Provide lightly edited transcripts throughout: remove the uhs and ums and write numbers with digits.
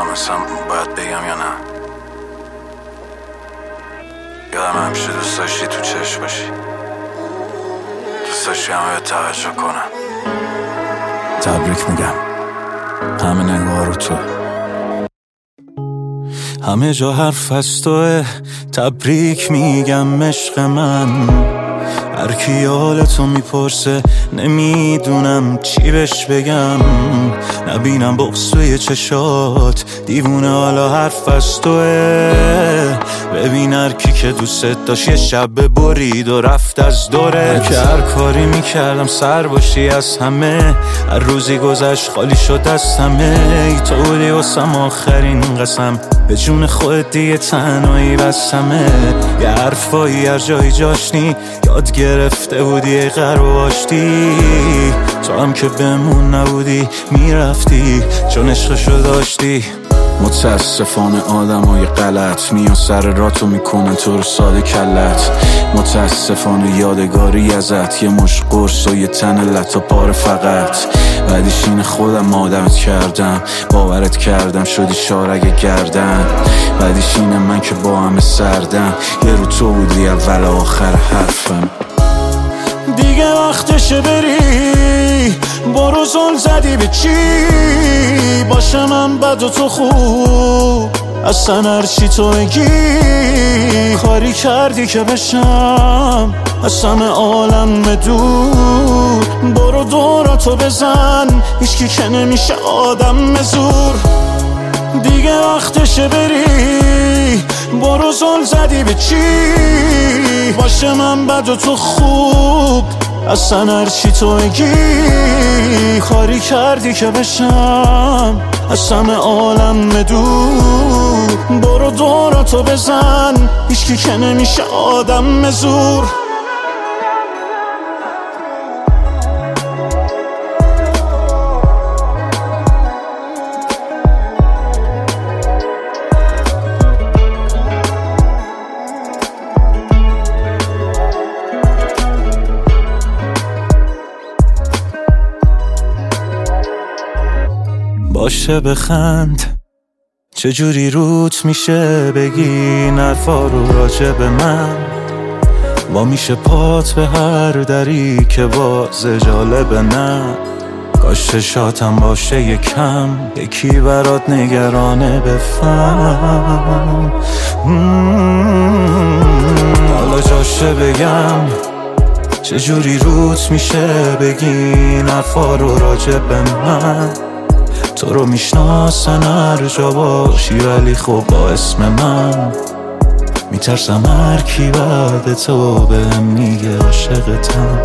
اصلا باید بگم یا نه؟ یادم همیشه دوست داشتی تو چشم باشی، دوست داشتی همه به توجه کنن. تبریک میگم، همه نگاه رو تو، همه جا حرف از توه. تبریک میگم عشق من، هر کی حالتو میپرسه نمیدونم چی بهش بگم. نبینم بغض توی چشات، دیوونه حالا حرف از توه. ببین هر کی که دوست داشت یه شب برید و رفت از دوره. که هر کاری میکردم سر باشی از همه، هر روزی گذشت خالی شد از همه. ای تو بودی واسم آخرین قسم، به جون خودت دیگه تنهایی بسمه. یه حرفایی هر جایی جاشنی یاد گرفته بودی غرب و آشتی. تو هم که بمون نبودی میرفتی چون عشقشو داشتی. متاسفانه آدمای غلط میان سر راتو میکنن تو رو ساده کلت. متاسفانه یادگاری ازت یه مش قرص و یه تن لطا پاره فقط. بعدش اینه خودم آدمت کردم، باورت کردم شدی شارگ گردن. بعدش اینه من که با همه سردم، یه رو تو بودی اول آخر حرفم. دیگه وقتشه بری، برو زل زدی به چی؟ باشه من بد و تو خوب، اصلا هرچی تو بگی. کاری کردی که بشم از همه عالم دور. برو دوراتو بزن، هیچکی که نمیشه آدم زور. دیگه وقتشه بری، برو زل زدی به چی؟ باشه من بد و تو خوب، اصلا هرچی تو بگی. کاری کردی که بشم از همه عالم دور. برو دوراتو بزن، هیچکی که نمیشه آدم زور. باشه بخند، چجوری روت میشه بگی نرفا رو راجع به من. با میشه پات به هر دری که باز جالبه نه. کاش چشاتم باشه یکم، یکی برات نگرانه بفهم. حالا جاشه بگم، چجوری روت میشه بگی نرفا رو راجع به من. تو رو میشناسن هر جا باشی، ولی خب با اسم من میترسم هر کی بعد تو بهم میگه عاشقتم.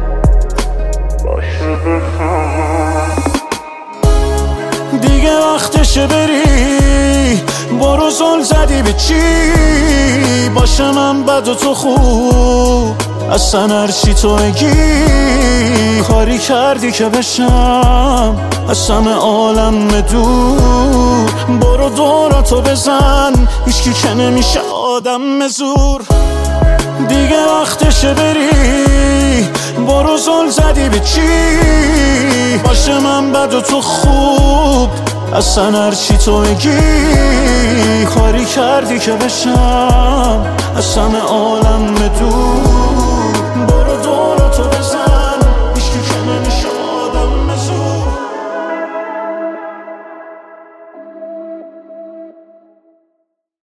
دیگه وقتشه بری، برو زل زدی به چی؟ باشه من بد و تو خوب، اصلا هرچی تو بگی. کاری کردی که بشم از همه عالم دور. برو دوراتو بزن، هیچکی که نمیشه آدم زور. دیگه وقتشه بری، برو زل زدی به چی؟ باشه من بد و تو خوب، اصلا هرچی تو بگی. کاری کردی که بشم از همه عالم